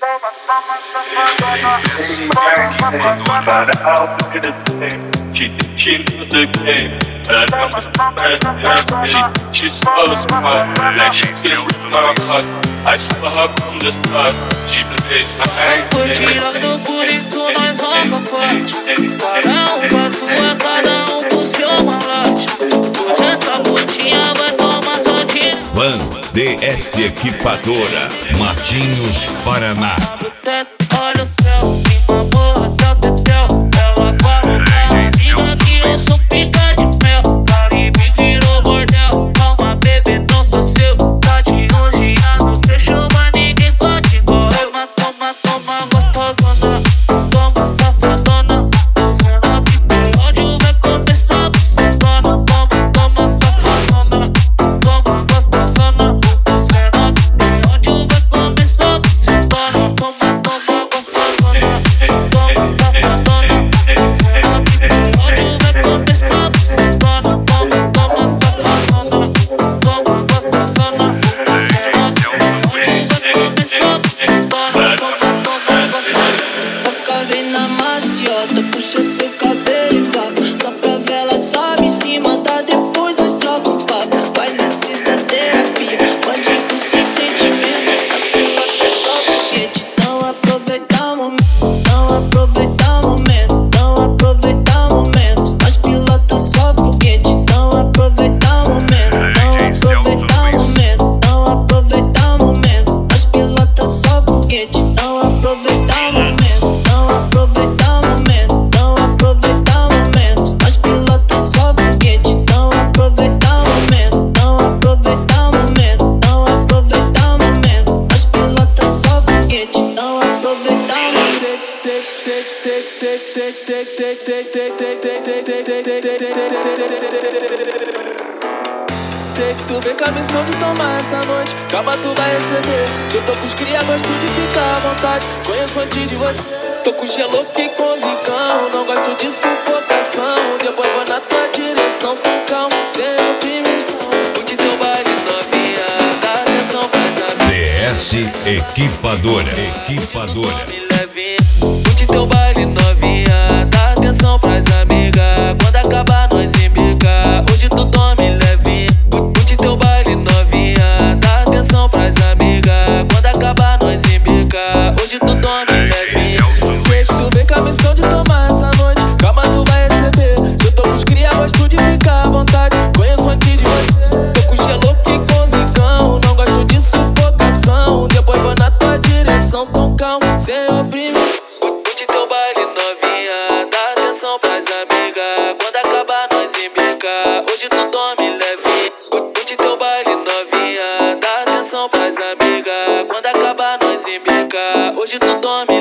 She knows the game, but I know she slows my heart, like she did with my heart. I saw her from the start, she plays my hand. Tô tirando, por isso nós roga forte. Cada passo a cada com seu malote. Hoje essa putinha vai tomar só de Van DS Equipadora, Matinhos, Paraná. Olha o céu, minha boa tá tetel. Ela fala pra mina que eu sou pica de mel. Caribe virou bordel, calma bebê, não sou seu. Tá de longe, não fechou, mas ninguém pode igual. Toma, toma, gostosona. Toma, safadona. Os menor que tem ódio vai começar por semana. Toma, safadona. Toma, gostosona. Os menor que tem ódio vai começar por semana. Toma, gostosona. Toma, safadona. Os menor que tem ódio vai começar por semana. Toma, safadona. Toma, gostosona. Os menor que tem ódio vai começar por semana. Focada na maciota, puxa seu cabelo e vapo. Só pra vela sobe em cima, tá? Depois nós troca um papo. Vai necessita terapia, bandido sem sentimento. As pilotas só foguete, não aproveita o momento. Não aproveita o momento, não aproveita o momento. As pilotas só foguete, não aproveita o momento. Não aproveita o momento, não aproveita o momento. As pilotas só foguete, não aproveita o momento. Não aproveita o momento, não aproveita o momento. As pilotas só foguete, não aproveita o momento. Não aproveita o momento, não aproveita o momento. As pilotas só foguete, não aproveita o momento. Tu vem com a missão de tomar essa noite, calma tu vai receber. Se eu tô com os cria, gosto de ficar à vontade. Conheço antes de você. Tô com gelo que com zicão, não gosto de sufocação. Depois vou na tua direção com calma, sem oprimição. Curte teu baile novinha, dá atenção pras amigas. DS Equipadora. Me leve, curte teu baile novinha, dá atenção pras amigas. Quando acabar nós embica, hoje tu dorme leve. Curte teu baile novinha, dá atenção pras amigas. Quando acabar nós embica, hoje tu dorme leve. Tu vem com a missão de tomar essa noite, calma tu vai receber. Se eu tô com os cria, gosto de ficar à vontade. Conheço antes de você. Tô com gelo que com zicão, não gosto de sufocação. Depois vou na tua direção com calma, sem oprimição. Curte teu baile novinha, dá atenção pras amigas. Quando acabar nós embica, hoje tu dorme leve. Curte teu baile novinha, dá atenção pras amigas. Quando acabar nós embica, hoje tu dorme